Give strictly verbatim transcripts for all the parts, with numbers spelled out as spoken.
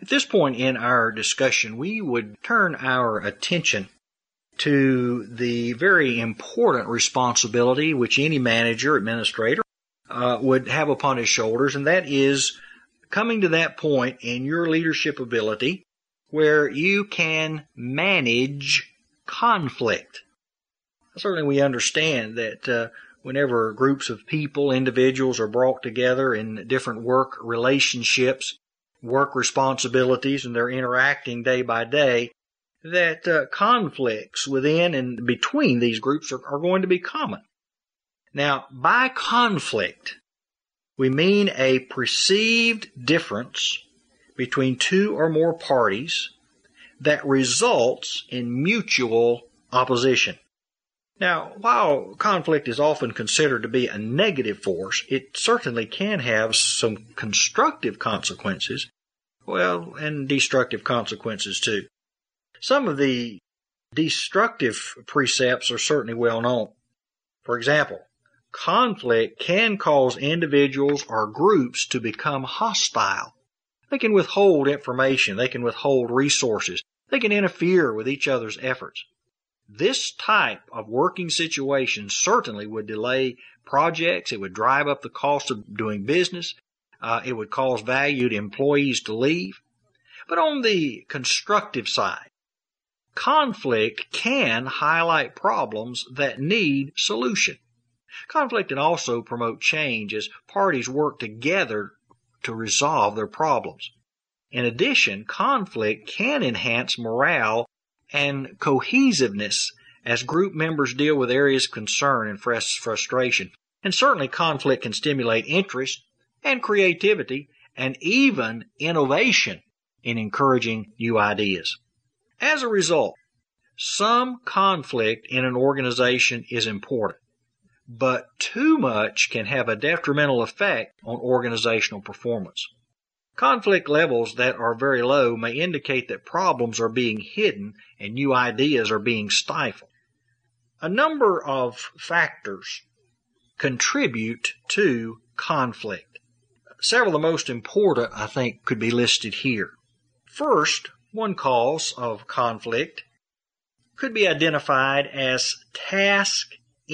At this point in our discussion, we would turn our attention to the very important responsibility which any manager, administrator, uh, would have upon his shoulders, and that is coming to that point in your leadership ability where you can manage conflict. Certainly we understand that uh, whenever groups of people, individuals are brought together in different work relationships, work responsibilities, and they're interacting day by day, that uh, conflicts within and between these groups are, are going to be common. Now, by conflict, we mean a perceived difference between two or more parties that results in mutual opposition. Now, while conflict is often considered to be a negative force, it certainly can have some constructive consequences, well, and destructive consequences too. Some of the destructive precepts are certainly well known. For example, conflict can cause individuals or groups to become hostile. They can withhold information. They can withhold resources. They can interfere with each other's efforts. This type of working situation certainly would delay projects. It would drive up the cost of doing business. Uh, it would cause valued employees to leave. But on the constructive side, conflict can highlight problems that need solution. Conflict can also promote change as parties work together to resolve their problems. In addition, conflict can enhance morale and cohesiveness as group members deal with areas of concern and frustration. And certainly conflict can stimulate interest and creativity and even innovation in encouraging new ideas. As a result, some conflict in an organization is important, but too much can have a detrimental effect on organizational performance. Conflict levels that are very low may indicate that problems are being hidden and new ideas are being stifled. A number of factors contribute to conflict. Several of the most important, I think, could be listed here. First, one cause of conflict could be identified as task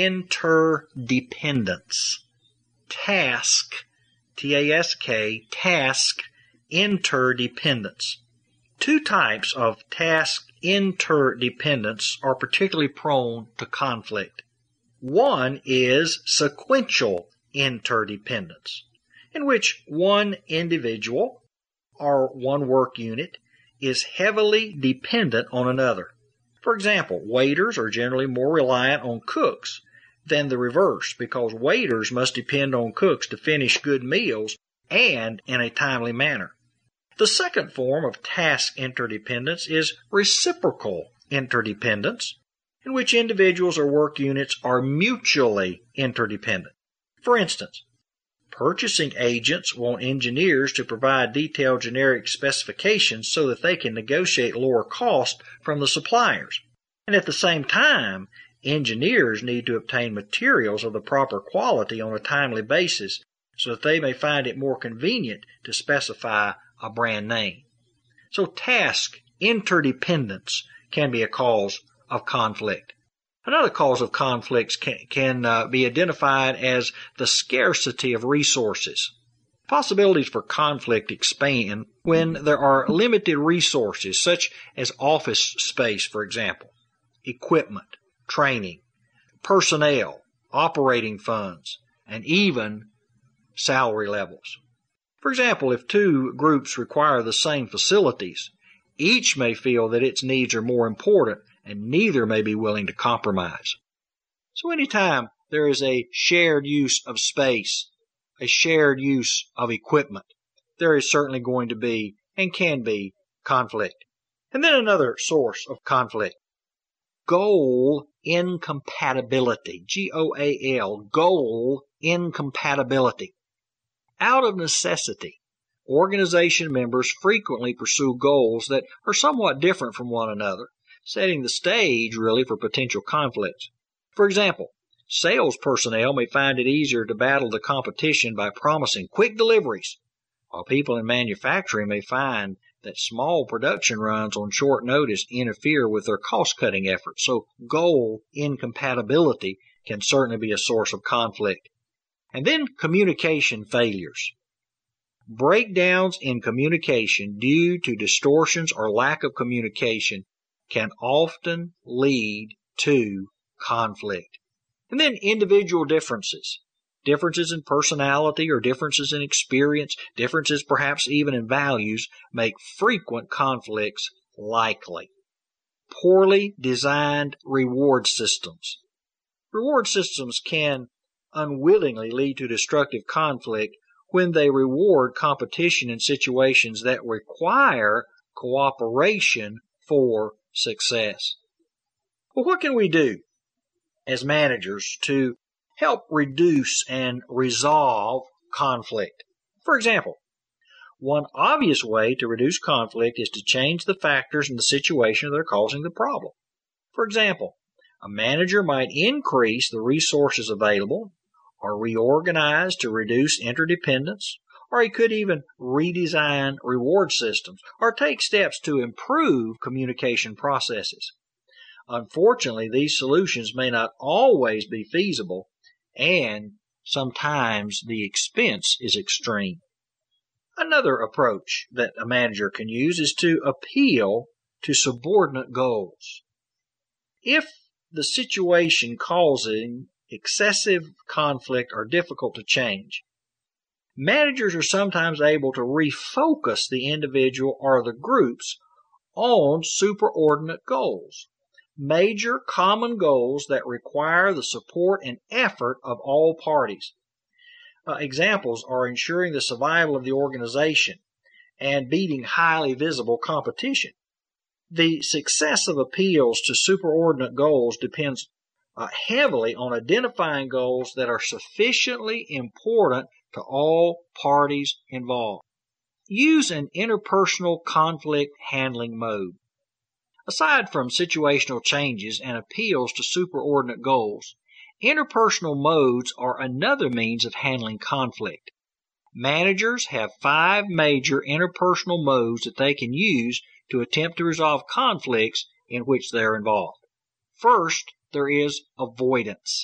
interdependence. Task, T A S K, task interdependence. Two types of task interdependence are particularly prone to conflict. One is sequential interdependence, in which one individual or one work unit is heavily dependent on another. For example, waiters are generally more reliant on cooks than the reverse, because waiters must depend on cooks to finish good meals and in a timely manner. The second form of task interdependence is reciprocal interdependence, in which individuals or work units are mutually interdependent. For instance, purchasing agents want engineers to provide detailed generic specifications so that they can negotiate lower cost from the suppliers. And at the same time, engineers need to obtain materials of the proper quality on a timely basis so that they may find it more convenient to specify a brand name. So task interdependence can be a cause of conflict. Another cause of conflicts can, can uh, be identified as the scarcity of resources. Possibilities for conflict expand when there are limited resources, such as office space, for example, equipment, training, personnel, operating funds, and even salary levels. For example, if two groups require the same facilities, each may feel that its needs are more important and neither may be willing to compromise. So anytime there is a shared use of space, a shared use of equipment, there is certainly going to be and can be conflict. And then another source of conflict, goal incompatibility, G O A L, goal incompatibility. Out of necessity, organization members frequently pursue goals that are somewhat different from one another, setting the stage, really, for potential conflicts. For example, sales personnel may find it easier to battle the competition by promising quick deliveries, while people in manufacturing may find that small production runs on short notice interfere with their cost-cutting efforts. So goal incompatibility can certainly be a source of conflict. And then communication failures. Breakdowns in communication due to distortions or lack of communication can often lead to conflict. And then individual differences. Differences in personality or differences in experience, differences perhaps even in values, make frequent conflicts likely. Poorly designed reward systems. Reward systems can unwittingly lead to destructive conflict when they reward competition in situations that require cooperation for success. Well, what can we do as managers to help reduce and resolve conflict? For example, one obvious way to reduce conflict is to change the factors in the situation that are causing the problem. For example, a manager might increase the resources available or reorganize to reduce interdependence, or he could even redesign reward systems or take steps to improve communication processes. Unfortunately, these solutions may not always be feasible, and sometimes the expense is extreme. Another approach that a manager can use is to appeal to subordinate goals. If the situation causing excessive conflict are difficult to change, managers are sometimes able to refocus the individual or the groups on superordinate goals. Major common goals that require the support and effort of all parties. Uh, examples are ensuring the survival of the organization and beating highly visible competition. The success of appeals to superordinate goals depends uh, heavily on identifying goals that are sufficiently important to all parties involved. Use an interpersonal conflict handling mode. Aside from situational changes and appeals to superordinate goals, interpersonal modes are another means of handling conflict. Managers have five major interpersonal modes that they can use to attempt to resolve conflicts in which they are involved. First, there is avoidance.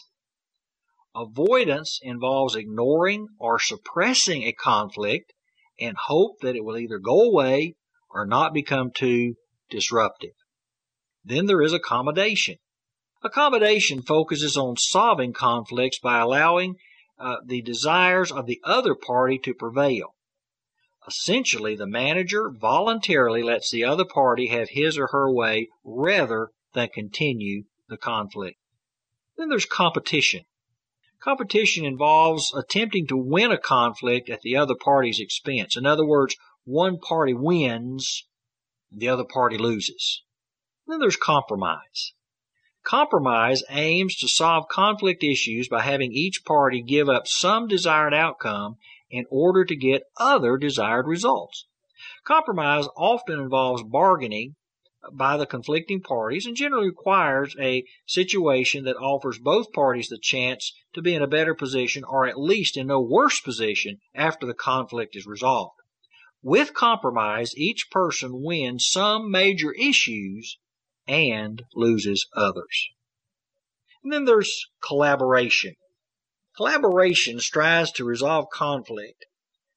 Avoidance involves ignoring or suppressing a conflict and hope that it will either go away or not become too disruptive. Then there is accommodation. Accommodation focuses on solving conflicts by allowing uh, the desires of the other party to prevail. Essentially, the manager voluntarily lets the other party have his or her way rather than continue the conflict. Then there's competition. Competition involves attempting to win a conflict at the other party's expense. In other words, one party wins, the other party loses. Then there's compromise. Compromise aims to solve conflict issues by having each party give up some desired outcome in order to get other desired results. Compromise often involves bargaining by the conflicting parties and generally requires a situation that offers both parties the chance to be in a better position or at least in no worse position after the conflict is resolved. With compromise, each person wins some major issues and loses others. And then there's collaboration. Collaboration strives to resolve conflict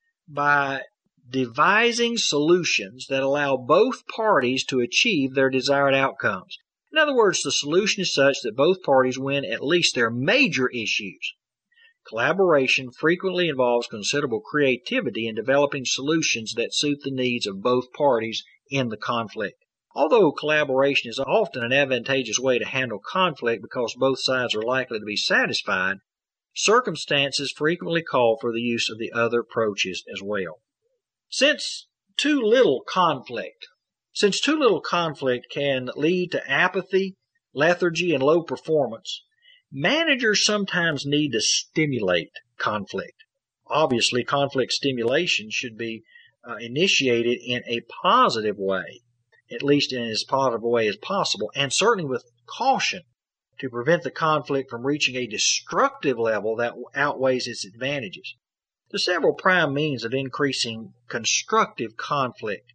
by devising solutions that allow both parties to achieve their desired outcomes. In other words, the solution is such that both parties win at least their major issues. Collaboration frequently involves considerable creativity in developing solutions that suit the needs of both parties in the conflict. Although collaboration is often an advantageous way to handle conflict because both sides are likely to be satisfied, circumstances frequently call for the use of the other approaches as well. Since too little conflict, since too little conflict can lead to apathy, lethargy, and low performance, managers sometimes need to stimulate conflict. Obviously, conflict stimulation should be uh, initiated in a positive way, at least in as positive a way as possible, and certainly with caution to prevent the conflict from reaching a destructive level that outweighs its advantages. There are several prime means of increasing constructive conflict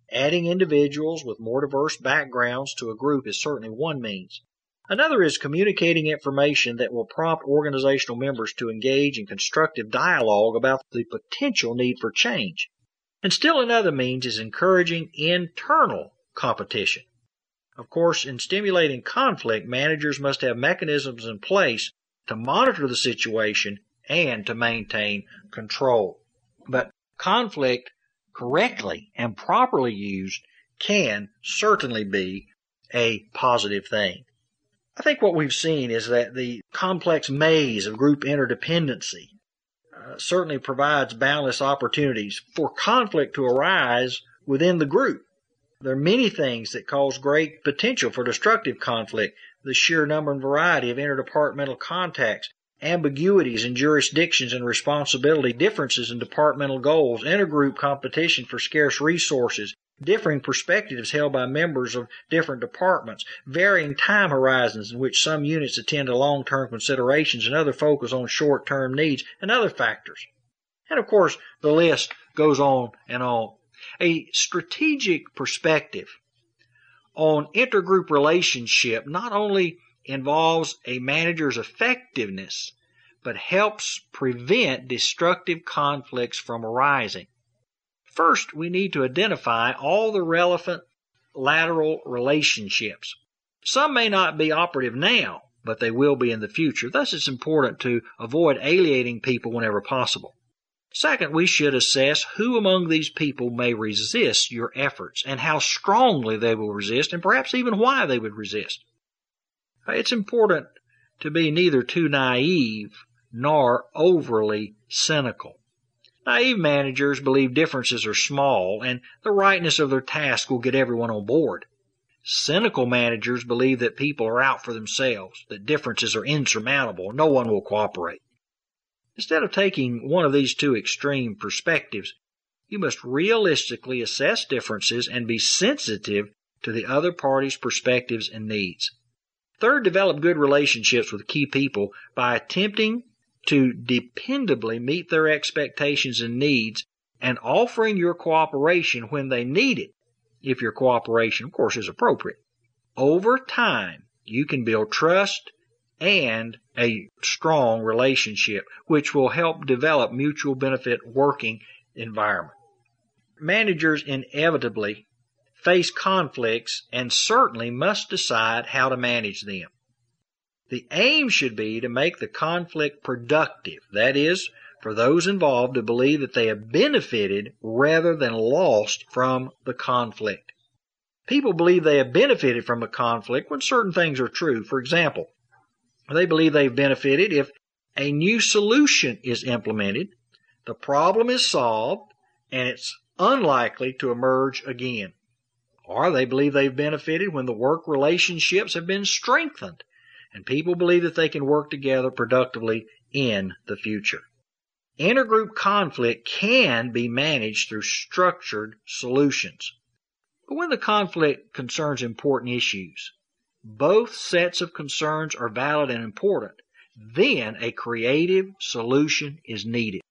Adding individuals with more diverse backgrounds to a group is certainly one means. Another is communicating information that will prompt organizational members to engage in constructive dialogue about the potential need for change. And still another means is encouraging internal competition. Of course, in stimulating conflict, managers must have mechanisms in place to monitor the situation and to maintain control. But conflict, correctly and properly used, can certainly be a positive thing. I think what we've seen is that the complex maze of group interdependency uh, certainly provides boundless opportunities for conflict to arise within the group. There are many things that cause great potential for destructive conflict: the sheer number and variety of interdepartmental contacts, ambiguities in jurisdictions and responsibility, differences in departmental goals, intergroup competition for scarce resources, differing perspectives held by members of different departments, varying time horizons in which some units attend to long-term considerations and other focus on short-term needs, and other factors. And of course, the list goes on and on. A strategic perspective on intergroup relationship not only involves a manager's effectiveness, but helps prevent destructive conflicts from arising. First, we need to identify all the relevant lateral relationships. Some may not be operative now, but they will be in the future. Thus, it's important to avoid alienating people whenever possible. Second, we should assess who among these people may resist your efforts and how strongly they will resist, and perhaps even why they would resist. It's important to be neither too naive nor overly cynical. Naive managers believe differences are small and the rightness of their task will get everyone on board. Cynical managers believe that people are out for themselves, that differences are insurmountable, no one will cooperate. Instead of taking one of these two extreme perspectives, you must realistically assess differences and be sensitive to the other party's perspectives and needs. Third, develop good relationships with key people by attempting to dependably meet their expectations and needs and offering your cooperation when they need it, if your cooperation, of course, is appropriate. Over time, you can build trust and a strong relationship, which will help develop mutual benefit working environment. Managers inevitably face conflicts and certainly must decide how to manage them. The aim should be to make the conflict productive, that is, for those involved to believe that they have benefited rather than lost from the conflict. People believe they have benefited from a conflict when certain things are true. For example, they believe they've benefited if a new solution is implemented, the problem is solved, and it's unlikely to emerge again. Or they believe they've benefited when the work relationships have been strengthened, and people believe that they can work together productively in the future. Intergroup conflict can be managed through structured solutions. But when the conflict concerns important issues, both sets of concerns are valid and important, then a creative solution is needed,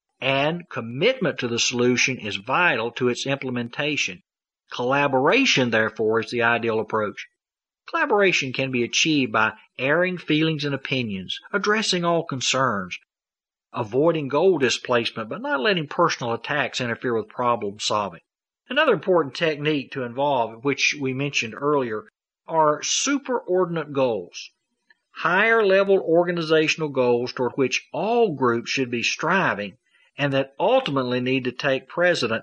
and commitment to the solution is vital to its implementation. Collaboration, therefore, is the ideal approach. Collaboration can be achieved by airing feelings and opinions, addressing all concerns, avoiding goal displacement, but not letting personal attacks interfere with problem solving. Another important technique to involve, which we mentioned earlier, are superordinate goals, higher level organizational goals toward which all groups should be striving and that ultimately need to take precedent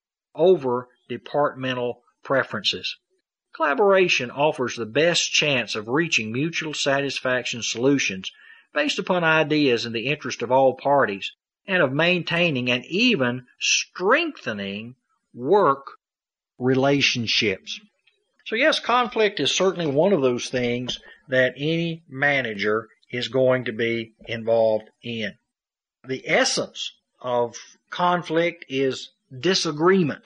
over departmental preferences. Collaboration offers the best chance of reaching mutual satisfaction solutions based upon ideas in the interest of all parties and of maintaining and even strengthening work relationships. So yes, conflict is certainly one of those things that any manager is going to be involved in. The essence of conflict is disagreement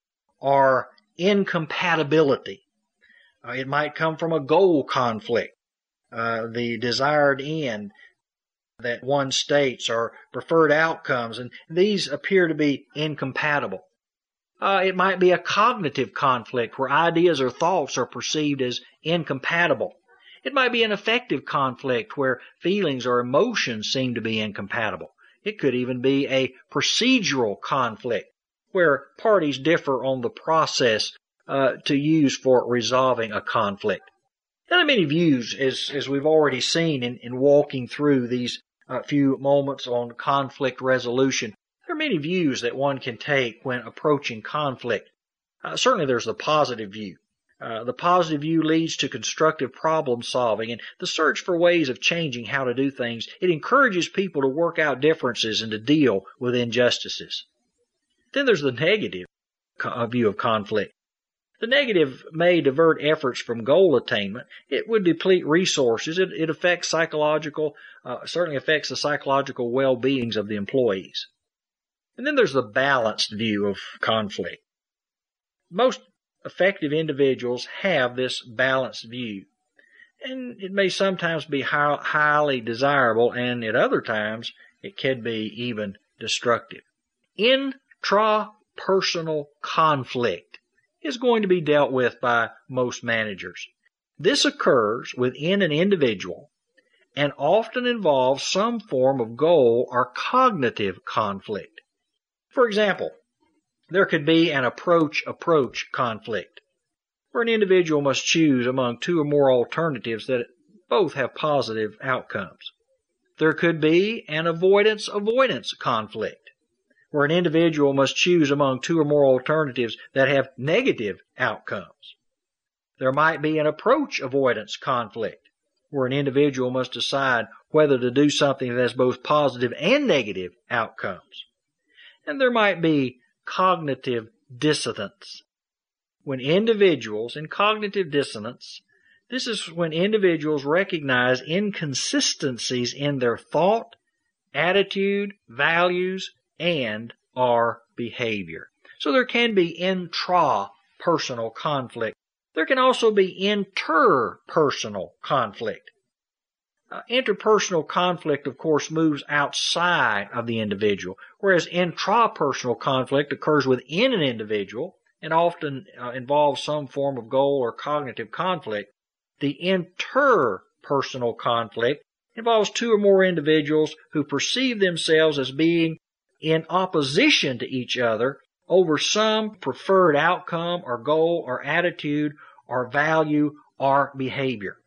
or incompatibility. Uh, it might come from a goal conflict, uh, the desired end that one states or preferred outcomes, and these appear to be incompatible. Uh, it might be a cognitive conflict where ideas or thoughts are perceived as incompatible. It might be an affective conflict where feelings or emotions seem to be incompatible. It could even be a procedural conflict where parties differ on the process uh, to use for resolving a conflict. There are many views, as, as we've already seen in, in walking through these uh, few moments on conflict resolution. There are many views that one can take when approaching conflict. Uh, certainly there's the positive view. Uh, the positive view leads to constructive problem solving and the search for ways of changing how to do things. It encourages people to work out differences and to deal with injustices. Then there's the negative view of conflict. The negative may divert efforts from goal attainment. It would deplete resources. It, it affects psychological, uh, certainly affects the psychological well-beings of the employees. And then there's the balanced view of conflict. Most effective individuals have this balanced view. And it may sometimes be high, highly desirable, and at other times it can be even destructive. Intrapersonal conflict is going to be dealt with by most managers. This occurs within an individual and often involves some form of goal or cognitive conflict. For example, there could be an approach-approach conflict, where an individual must choose among two or more alternatives that both have positive outcomes. There could be an avoidance-avoidance conflict, where an individual must choose among two or more alternatives that have negative outcomes. There might be an approach-avoidance conflict, where an individual must decide whether to do something that has both positive and negative outcomes. And there might be cognitive dissonance. When individuals in cognitive dissonance, this is when individuals recognize inconsistencies in their thought, attitude, values, and or behavior. So there can be intrapersonal conflict. There can also be interpersonal conflict. Uh, interpersonal conflict, of course, moves outside of the individual, whereas intrapersonal conflict occurs within an individual and often uh, involves some form of goal or cognitive conflict. The interpersonal conflict involves two or more individuals who perceive themselves as being in opposition to each other over some preferred outcome or goal or attitude or value or behavior.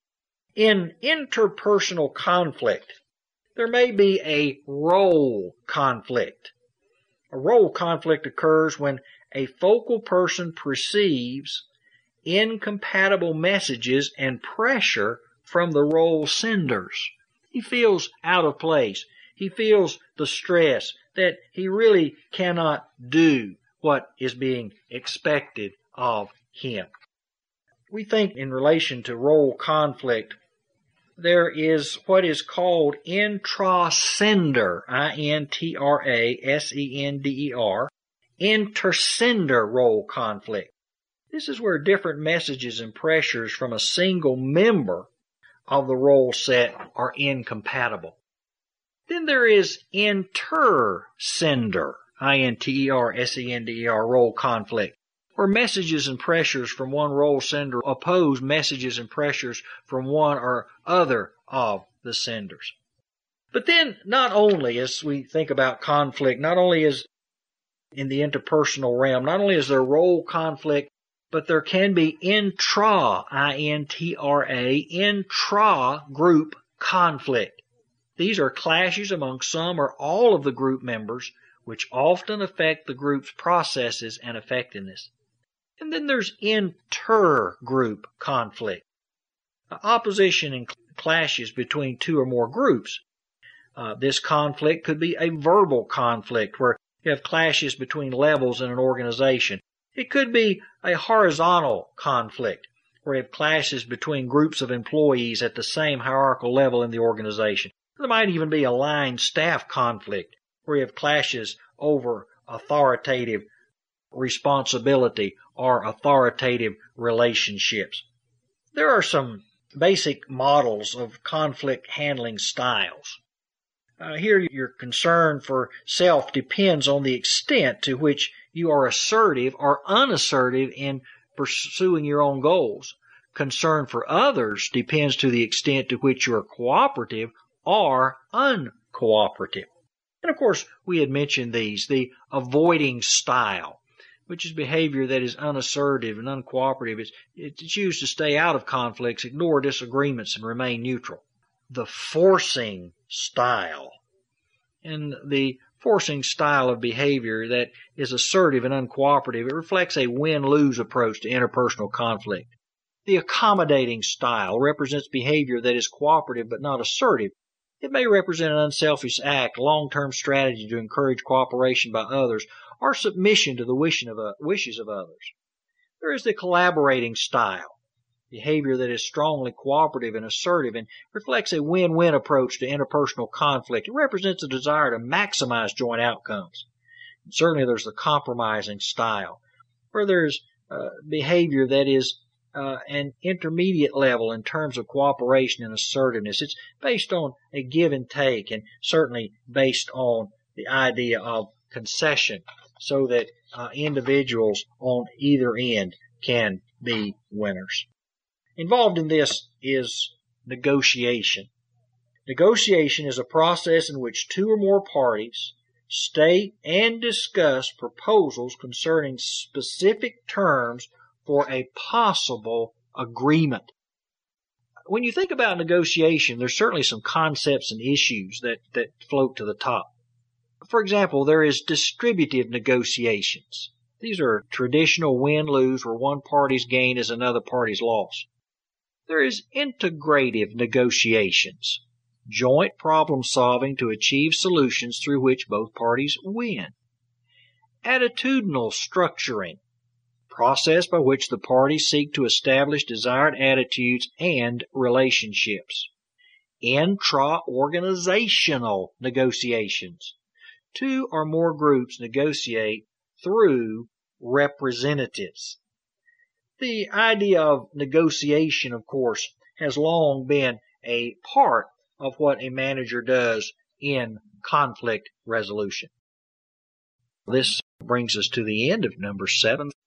In interpersonal conflict, there may be a role conflict. A role conflict occurs when a focal person perceives incompatible messages and pressure from the role senders. He feels out of place. He feels the stress that he really cannot do what is being expected of him. We think in relation to role conflict, there is what is called intrasender, I N T R A S E N D E R, intersender role conflict. This is where different messages and pressures from a single member of the role set are incompatible. Then there is intersender, I N T E R S E N D E R, role conflict, where messages and pressures from one role sender oppose messages and pressures from one or other of the senders. But then, not only as we think about conflict, not only is in the interpersonal realm, not only is there role conflict, but there can be intra, I N T R A, intra-group conflict. These are clashes among some or all of the group members, which often affect the group's processes and effectiveness. And then there's intergroup conflict, opposition and clashes between two or more groups. Uh, this conflict could be a verbal conflict where you have clashes between levels in an organization. It could be a horizontal conflict where you have clashes between groups of employees at the same hierarchical level in the organization. There might even be a line staff conflict where you have clashes over authoritative responsibility or authoritative relationships. There are some basic models of conflict handling styles. Uh, here, your concern for self depends on the extent to which you are assertive or unassertive in pursuing your own goals. Concern for others depends to the extent to which you are cooperative or uncooperative. And of course, we had mentioned these, the avoiding style, which is behavior that is unassertive and uncooperative. It's, it's used to stay out of conflicts, ignore disagreements, and remain neutral. The forcing style. And the forcing style of behavior that is assertive and uncooperative, it reflects a win-lose approach to interpersonal conflict. The accommodating style represents behavior that is cooperative but not assertive. It may represent an unselfish act, long-term strategy to encourage cooperation by others, or submission to the wishes of others. There is the collaborating style, behavior that is strongly cooperative and assertive and reflects a win-win approach to interpersonal conflict. It represents a desire to maximize joint outcomes. And certainly there's the compromising style, where there's uh, behavior that is uh, an intermediate level in terms of cooperation and assertiveness. It's based on a give and take, and certainly based on the idea of concession, so that uh, individuals on either end can be winners. Involved in this is negotiation. Negotiation is a process in which two or more parties state and discuss proposals concerning specific terms for a possible agreement. When you think about negotiation, there's certainly some concepts and issues that, that float to the top. For example, there is distributive negotiations. These are traditional win-lose where one party's gain is another party's loss. There is integrative negotiations, joint problem solving to achieve solutions through which both parties win. Attitudinal structuring, process by which the parties seek to establish desired attitudes and relationships. Intra-organizational negotiations. Two or more groups negotiate through representatives. The idea of negotiation, of course, has long been a part of what a manager does in conflict resolution. This brings us to the end of number seven.